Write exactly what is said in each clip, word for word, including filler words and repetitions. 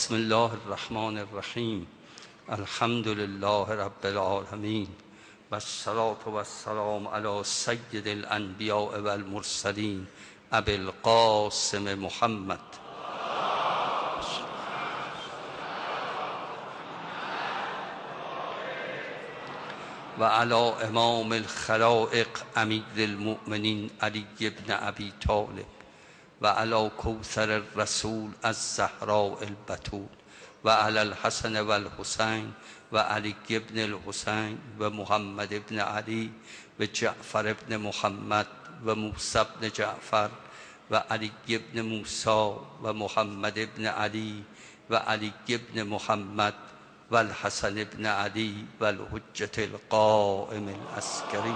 بسم الله الرحمن الرحیم. الحمد لله رب العالمین والصلاة والسلام علی سید الانبیاء والمرسلین ابی القاسم محمد و علی امام الخلائق امیر المؤمنین علی بن ابی طالب و علی کوثر الرسول الزهراء البتول و علی الحسن و الحسین و علی بن الحسین و محمد بن علی و جعفر بن محمد و موسی بن جعفر و علی بن موسی و محمد بن علی و علی بن محمد و الحسن بن علی و الحجة القائم العسکری.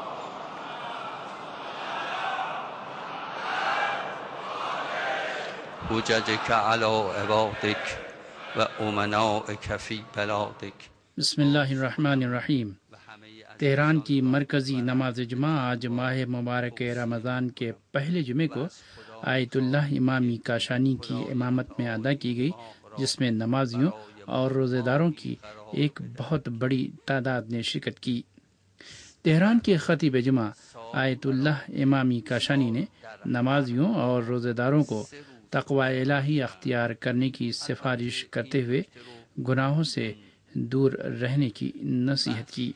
حججك على عبادك و امنائك في بلادك. بسم اللہ الرحمن الرحیم. تہران کی مرکزی نماز جمعہ آج ماہ مبارک رمضان کے پہلے جمعے کو آیت اللہ امامی کاشانی کی امامت میں ادا کی گئی، جس میں نمازیوں اور روزے داروں کی ایک بہت بڑی تعداد نے شرکت کی۔ تہران کے خطیب جمعہ آیت اللہ امامی کاشانی نے نمازیوں اور روزے داروں کو تقوی الہی اختیار کرنے کی سفارش کرتے ہوئے گناہوں سے دور رہنے کی نصیحت کی۔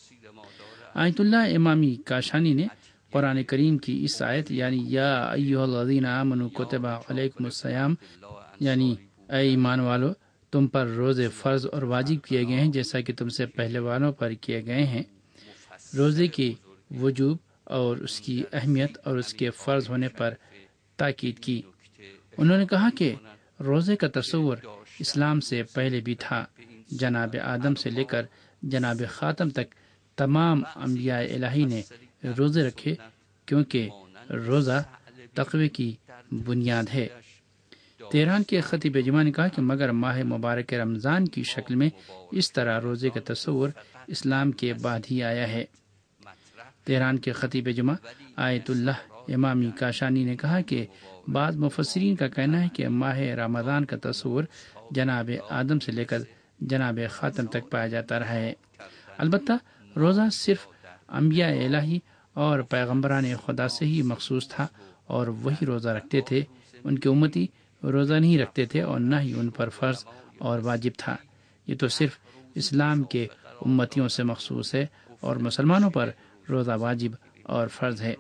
آیت اللہ امامی کاشانی نے قرآن کریم کی اس آیت یعنی یا ایھا الذین آمنوا کتب علیکم الصیام یعنی اے ایمان والو تم پر روزے فرض اور واجب کیے گئے ہیں جیسا کہ تم سے پہلے والوں پر کیے گئے ہیں، روزے کی وجوب اور اس کی اہمیت اور اس کے فرض ہونے پر تاکید کی۔ انہوں نے کہا کہ روزے کا تصور اسلام سے پہلے بھی تھا۔ جناب آدم سے لے کر جناب خاتم تک تمام انبیاء الہی نے روزے رکھے، کیونکہ روزہ تقوی کی بنیاد ہے۔ تہران کے خطیب جمعہ نے کہا کہ مگر ماہ مبارک رمضان کی شکل میں اس طرح روزے کا تصور اسلام کے بعد ہی آیا ہے۔ تہران کے خطیب جمعہ آیت اللہ امامی کاشانی نے کہا کہ بعض مفسرین کا کہنا ہے کہ ماہ رمضان کا تصور جناب آدم سے لے کر جناب خاتم تک پایا جاتا رہا ہے۔ البتہ روزہ صرف انبیاء الہی اور پیغمبران خدا سے ہی مخصوص تھا اور وہی روزہ رکھتے تھے، ان کے امتی روزہ نہیں رکھتے تھے اور نہ ہی ان پر فرض اور واجب تھا۔ یہ تو صرف اسلام کے امتیوں سے مخصوص ہے اور مسلمانوں پر روزہ واجب اور فرض ہے۔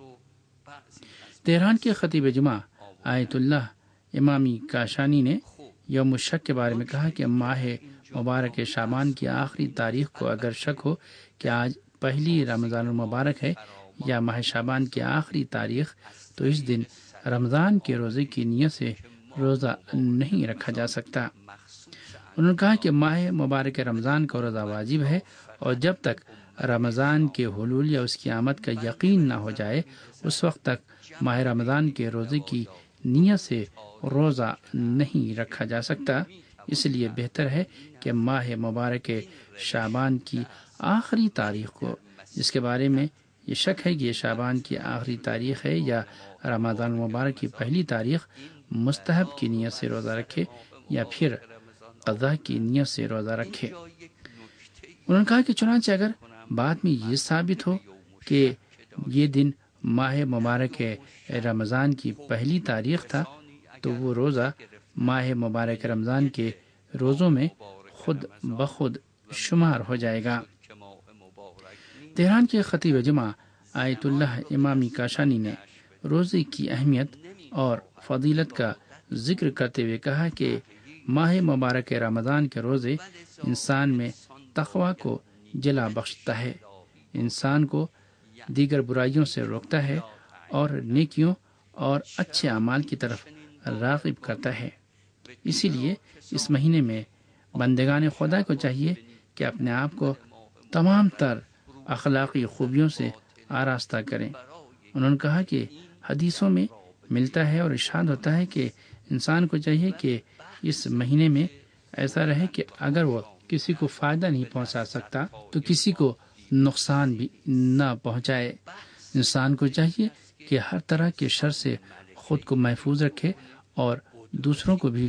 تہران کے خطیب جمعہ آیت اللہ امامی کاشانی نے یوم الشک کے بارے میں کہا کہ ماہ مبارک شعبان کی آخری تاریخ کو اگر شک ہو کہ آج پہلی رمضان المبارک ہے یا ماہ شعبان کی آخری تاریخ، تو اس دن رمضان کے روزے کی نیت سے روزہ نہیں رکھا جا سکتا۔ انہوں نے کہا کہ ماہ مبارک رمضان کا روزہ واجب ہے اور جب تک رمضان کے حلول یا اس کی آمد کا یقین نہ ہو جائے اس وقت تک ماہ رمضان کے روزے کی نیت سے روزہ نہیں رکھا جا سکتا۔ اس لیے بہتر ہے کہ ماہ مبارک شعبان کی آخری تاریخ کو، جس کے بارے میں یہ شک ہے کہ یہ شعبان کی آخری تاریخ ہے یا رمضان المبارک کی پہلی تاریخ، مستحب کی نیت سے روزہ رکھے یا پھر قضا کی نیت سے روزہ رکھے۔ انہوں نے کہا کہ چنانچہ اگر بعد میں یہ ثابت ہو کہ یہ دن ماہ مبارک رمضان کی پہلی تاریخ تھا تو وہ روزہ ماہ مبارک رمضان کے روزوں میں خود بخود شمار ہو جائے گا۔ تہران کے خطیب جمعہ آیت اللہ امامی کاشانی نے روزے کی اہمیت اور فضیلت کا ذکر کرتے ہوئے کہا کہ ماہ مبارک رمضان کے روزے انسان میں تقوی کو جلا بخشتا ہے، انسان کو دیگر برائیوں سے روکتا ہے اور نیکیوں اور اچھے اعمال کی طرف راغب کرتا ہے۔ اسی لیے اس مہینے میں بندگان خدا کو چاہیے کہ اپنے آپ کو تمام تر اخلاقی خوبیوں سے آراستہ کریں۔ انہوں نے کہا کہ حدیثوں میں ملتا ہے اور ارشاد ہوتا ہے کہ انسان کو چاہیے کہ اس مہینے میں ایسا رہے کہ اگر وہ کسی کو فائدہ نہیں پہنچا سکتا تو کسی کو نقصان بھی نہ پہنچائے۔ انسان کو چاہیے کہ ہر طرح کے شر سے خود کو محفوظ رکھے اور دوسروں کو بھی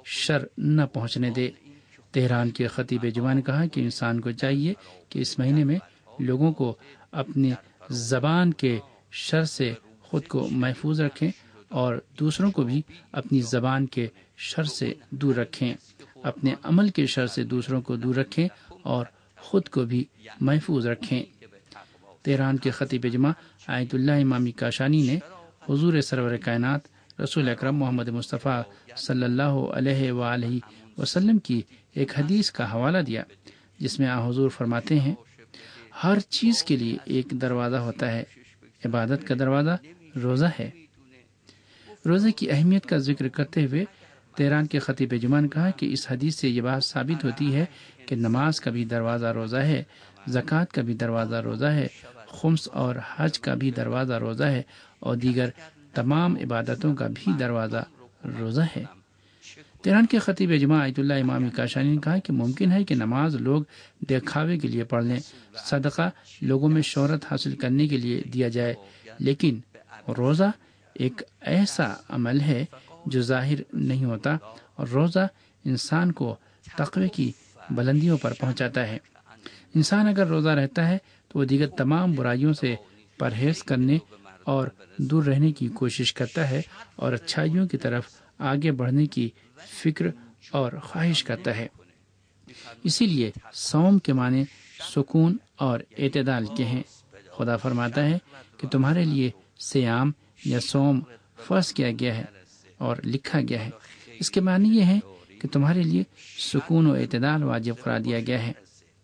شر نہ پہنچنے دے۔ تہران کے خطیب جمعہ نے کہا کہ انسان کو چاہیے کہ اس مہینے میں لوگوں کو اپنی زبان کے شر سے خود کو محفوظ رکھیں اور دوسروں کو بھی اپنی زبان کے شر سے دور رکھیں، اپنے عمل کے شر سے دوسروں کو دور رکھیں اور خود کو بھی محفوظ رکھیں۔ تہران کے خطیب جمعہ آیت اللہ امامی کاشانی نے حضور سرور کائنات رسول اکرم محمد مصطفیٰ صلی اللہ علیہ وآلہ وسلم کی ایک حدیث کا حوالہ دیا، جس میں آن حضور فرماتے ہیں، ہر چیز کے لیے ایک دروازہ ہوتا ہے، عبادت کا دروازہ روزہ ہے۔ روزے کی اہمیت کا ذکر کرتے ہوئے تہران کے خطیب جمعہ نے کہا کہ اس حدیث سے یہ بات ثابت ہوتی ہے کہ نماز کا بھی دروازہ روزہ ہے، زکوٰۃ کا بھی دروازہ روزہ ہے، خمس اور حج کا بھی دروازہ روزہ ہے، اور دیگر تمام عبادتوں کا بھی دروازہ روزہ ہے۔ تہران کے خطیب جمعہ آیت اللہ امامی کاشانی نے کہا کہ ممکن ہے کہ نماز لوگ دکھاوے کے لیے پڑھ لیں، صدقہ لوگوں میں شہرت حاصل کرنے کے لیے دیا جائے، لیکن روزہ ایک ایسا عمل ہے جو ظاہر نہیں ہوتا، اور روزہ انسان کو تقوی کی بلندیوں پر پہنچاتا ہے۔ انسان اگر روزہ رہتا ہے تو وہ دیگر تمام برائیوں سے پرہیز کرنے اور دور رہنے کی کوشش کرتا ہے اور اچھائیوں کی طرف آگے بڑھنے کی فکر اور خواہش کرتا ہے۔ اسی لیے صوم کے معنی سکون اور اعتدال کے ہیں۔ خدا فرماتا ہے کہ تمہارے لیے سیام یا صوم فرض کیا گیا ہے اور لکھا گیا ہے۔ اس کے معنی یہ ہے کہ تمہارے لیے سکون و اعتدال واجب قرار دیا گیا ہے۔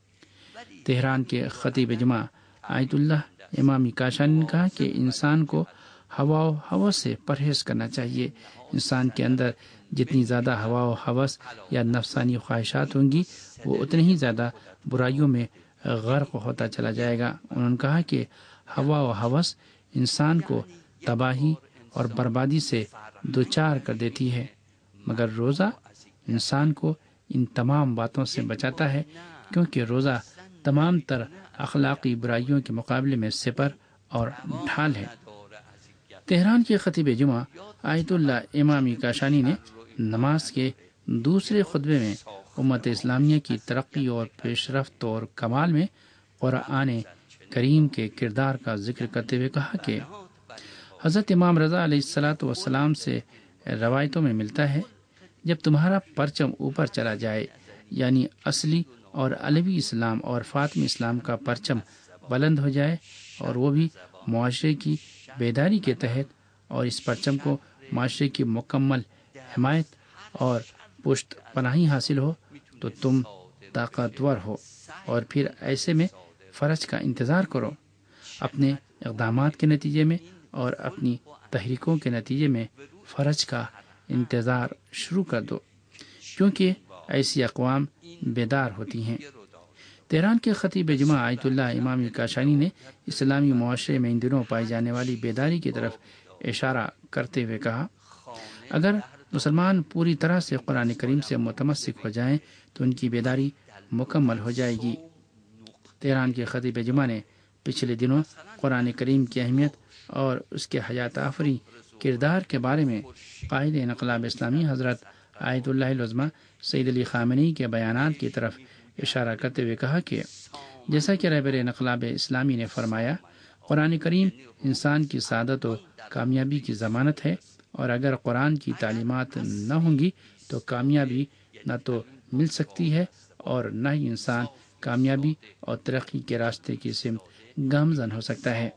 تہران کے خطیب جمعہ آیت اللہ امامی کاشانی نے کہا کہ انسان کو ہوا و ہوس سے پرہیز کرنا چاہیے۔ انسان کے اندر جتنی زیادہ ہوا و ہوس یا نفسانی خواہشات ہوں گی، وہ اتنی ہی زیادہ برائیوں میں غرق ہوتا چلا جائے گا۔ انہوں نے کہا کہ ہوا و ہوس انسان کو تباہی اور بربادی سے دوچار کر دیتی ہے، مگر روزہ انسان کو ان تمام باتوں سے بچاتا ہے، کیونکہ روزہ تمام تر اخلاقی برائیوں کے مقابلے میں سپر اور ڈھال ہے۔ تہران کے خطیب جمعہ آیت اللہ امامی کاشانی نے نماز کے دوسرے خطبے میں امت اسلامیہ کی ترقی اور پیش رفت اور کمال میں قرآن کریم کے کردار کا ذکر کرتے ہوئے کہا کہ حضرت امام رضا علیہ الصلاۃ والسلام سے روایتوں میں ملتا ہے، جب تمہارا پرچم اوپر چلا جائے، یعنی اصلی اور علوی اسلام اور فاطمی اسلام کا پرچم بلند ہو جائے، اور وہ بھی معاشرے کی بیداری کے تحت، اور اس پرچم کو معاشرے کی مکمل حمایت اور پشت پناہی حاصل ہو، تو تم طاقتور ہو، اور پھر ایسے میں فرج کا انتظار کرو۔ اپنے اقدامات کے نتیجے میں اور اپنی تحریکوں کے نتیجے میں فرج کا انتظار شروع کر دو، کیونکہ ایسی اقوام بیدار ہوتی ہیں۔ تہران کے خطیب جمعہ آیت اللہ امامی کاشانی نے اسلامی معاشرے میں ان دنوں پائی جانے والی بیداری کی طرف اشارہ کرتے ہوئے کہا، اگر مسلمان پوری طرح سے قرآن کریم سے متمسک ہو جائیں تو ان کی بیداری مکمل ہو جائے گی۔ تہران کے خطیب جمعہ نے پچھلے دنوں قرآن کریم کی اہمیت اور اس کے حیات آفری کردار کے بارے میں قائد انقلاب اسلامی حضرت آیت اللہ العظمہ سید علی خامنئی کے بیانات کی طرف اشارہ کرتے ہوئے کہا کہ جیسا کہ رہبر انقلاب اسلامی نے فرمایا، قرآن کریم انسان کی سعادت و کامیابی کی ضمانت ہے، اور اگر قرآن کی تعلیمات نہ ہوں گی تو کامیابی نہ تو مل سکتی ہے اور نہ ہی انسان کامیابی اور ترقی کے راستے کی سمت گامزن ہو سکتا ہے۔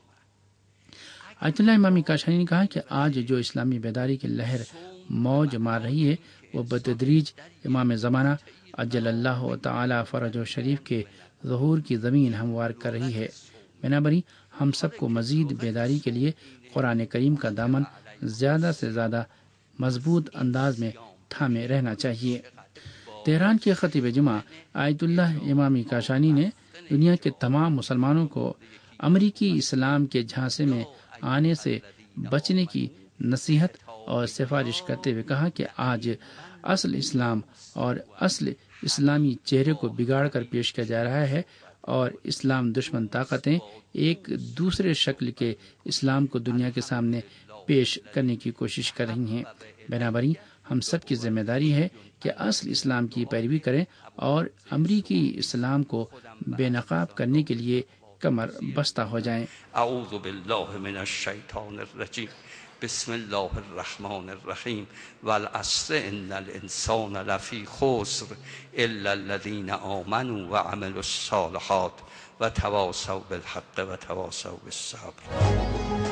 آیت اللہ امامی کاشانی نے کہا کہ آج جو اسلامی بیداری کی لہر موج مار رہی ہے، وہ بتدریج امام زمانہ اجل اللہ تعالی فرج و شریف کے ظہور کی زمین ہموار کر رہی ہے۔ بنابراین ہم سب کو مزید بیداری کے لیے قرآن کریم کا دامن زیادہ سے زیادہ مضبوط انداز میں تھامے رہنا چاہیے۔ تہران کے خطیب جمعہ آیت اللہ امامی کاشانی نے دنیا کے تمام مسلمانوں کو امریکی اسلام کے جھانسے میں آنے سے بچنے کی نصیحت اور سفارش کرتے ہوئے کہا کہ آج اصل اسلام اور اصل اسلامی چہرے کو بگاڑ کر پیش کیا جا رہا ہے، اور اسلام دشمن طاقتیں ایک دوسرے شکل کے اسلام کو دنیا کے سامنے پیش کرنے کی کوشش کر رہی ہیں۔ بنابراین ہم سب کی ذمہ داری ہے کہ اصل اسلام کی پیروی کریں اور امریکی اسلام کو بے نقاب کرنے کے لیے کمر بستہ ہو جائیں۔ اعوذ باللہ من الشیطان الرجیم، بسم اللہ الرحمن الرحیم، والعصر ان الانسان لفی خسر الا الذین آمنوا وعملوا الصالحات وتواصوا بالحق وتواصوا بالصبر۔